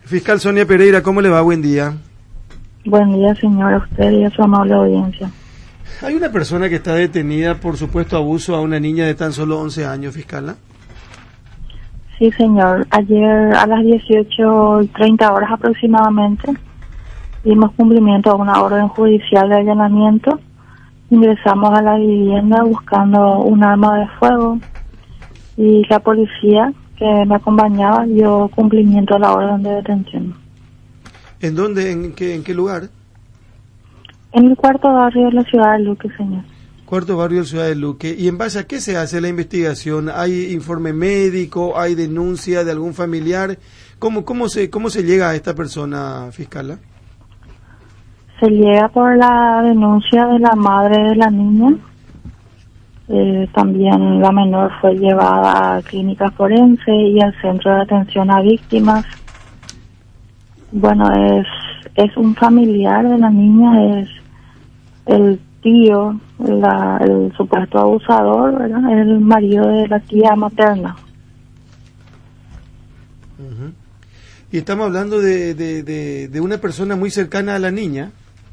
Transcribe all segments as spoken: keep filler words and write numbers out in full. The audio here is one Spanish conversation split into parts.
Fiscal Sonia Pereira, ¿cómo le va? Buen día. Buen día, señor, a usted y a su amable audiencia. Hay una persona que está detenida por supuesto abuso a una niña de tan solo once años, fiscal. Sí, señor. Ayer a las dieciocho y treinta horas aproximadamente dimos cumplimiento a una orden judicial de allanamiento. Ingresamos a la vivienda buscando un arma de fuego y la policía que me acompañaba dio cumplimiento a la orden de detención. ¿En dónde? ¿En qué, en qué lugar? En el cuarto barrio de la ciudad de Luque, señor. Cuarto barrio de la ciudad de Luque. ¿Y en base a qué se hace la investigación? ¿Hay informe médico? ¿Hay denuncia de algún familiar? ¿Cómo, cómo, se, cómo se llega a esta persona, fiscal? Se llega por la denuncia de la madre de la niña. Eh, también la menor fue llevada a clínica forense y al centro de atención a víctimas. Bueno, es es un familiar de la niña, es el tío, la, el supuesto abusador, ¿verdad? Es el marido de la tía materna. Uh-huh. Y estamos hablando de, de, de, de una persona muy cercana a la niña.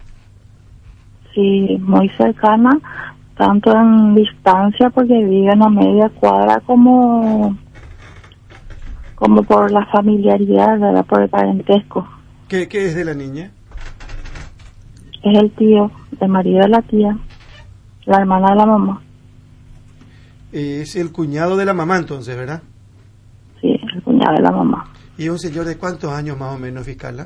Sí, muy cercana, tanto en distancia porque viven a media cuadra como como por la familiaridad, ¿verdad? Por el parentesco. ¿Qué, qué es de la niña? Es el tío, el marido de la tía, la hermana de la mamá. Es el cuñado de la mamá entonces, ¿verdad? Sí, el cuñado de la mamá. ¿Y es un señor de cuántos años más o menos, fiscal?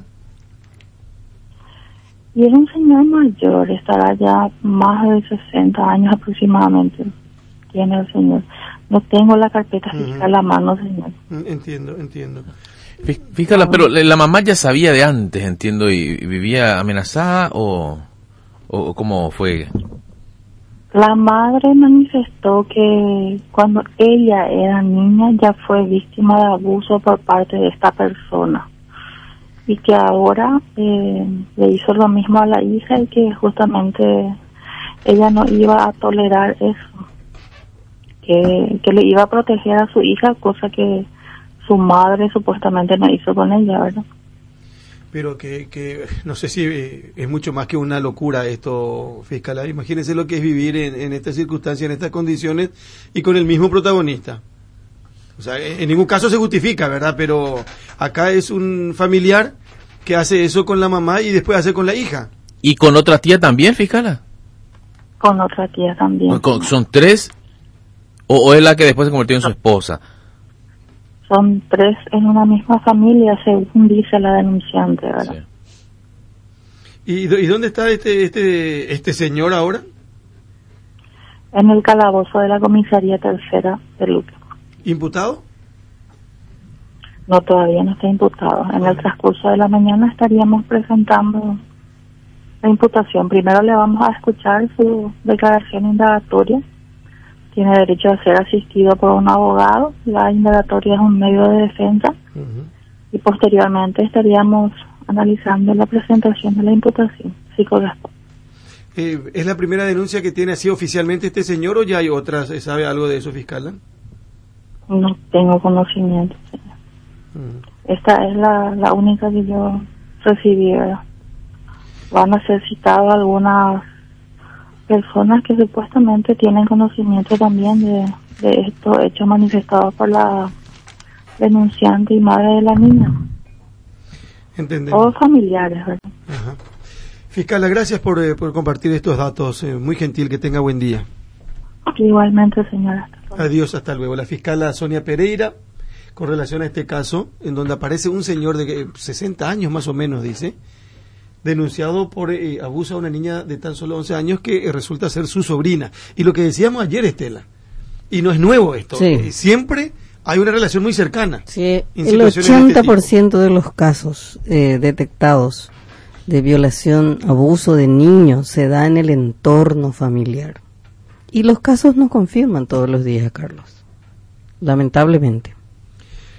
Y es un señor mayor, estará ya más de sesenta años aproximadamente, tiene el señor. No tengo la carpeta fiscal uh-huh. a la mano, señor. Entiendo, entiendo. Fiscal, pero la mamá ya sabía de antes, entiendo, y vivía amenazada o, o cómo fue. La madre manifestó que cuando ella era niña ya fue víctima de abuso por parte de esta persona y que ahora eh, le hizo lo mismo a la hija y que justamente ella no iba a tolerar eso, que, que le iba a proteger a su hija, cosa que su madre supuestamente no hizo con ella, ¿verdad? Pero que, que no sé si es mucho más que una locura esto, fiscal. Imagínense lo que es vivir en, en estas circunstancias, en estas condiciones y con el mismo protagonista. O sea, en ningún caso se justifica, ¿verdad? Pero acá es un familiar que hace eso con la mamá y después hace con la hija. ¿Y con otra tía también, fiscal? Con otra tía también. ¿Con, ¿Son tres? O, ¿O es la que después se convirtió en su esposa? Son tres en una misma familia, según dice la denunciante, ¿verdad? Sí. ¿Y, ¿Y dónde está este este este señor ahora? En el calabozo de la comisaría tercera de Luque. ¿Imputado? No, todavía no está imputado. En el transcurso de la mañana estaríamos presentando la imputación. Primero le vamos a escuchar su declaración indagatoria. Tiene derecho a ser asistido por un abogado. La indagatoria es un medio de defensa. Uh-huh. Y posteriormente estaríamos analizando la presentación de la imputación, si corresponde. Eh, ¿Es la primera denuncia que tiene así oficialmente este señor o ya hay otras? ¿Sabe algo de eso, fiscal? No tengo conocimiento, señor. Uh-huh. Esta es la, la única que yo recibí, ¿verdad? Van a ser citados algunas personas que supuestamente tienen conocimiento también de, de estos hechos manifestados por la denunciante y madre de la niña. Entendemos. Todos familiares, ¿verdad? Ajá. Fiscal, gracias por, eh, por compartir estos datos. Eh, muy gentil, que tenga buen día. Igualmente, señora. Hasta Adiós, hasta luego. La fiscala Sonia Pereira, con relación a este caso, en donde aparece un señor de sesenta años más o menos, dice, denunciado por eh, abuso a una niña de tan solo once años que eh, resulta ser su sobrina. Y lo que decíamos ayer, Estela, y no es nuevo esto, sí. eh, siempre hay una relación muy cercana. Sí, el ochenta por ciento de los casos eh, detectados de violación, abuso de niños se da en el entorno familiar. Y los casos no confirman todos los días, Carlos, lamentablemente.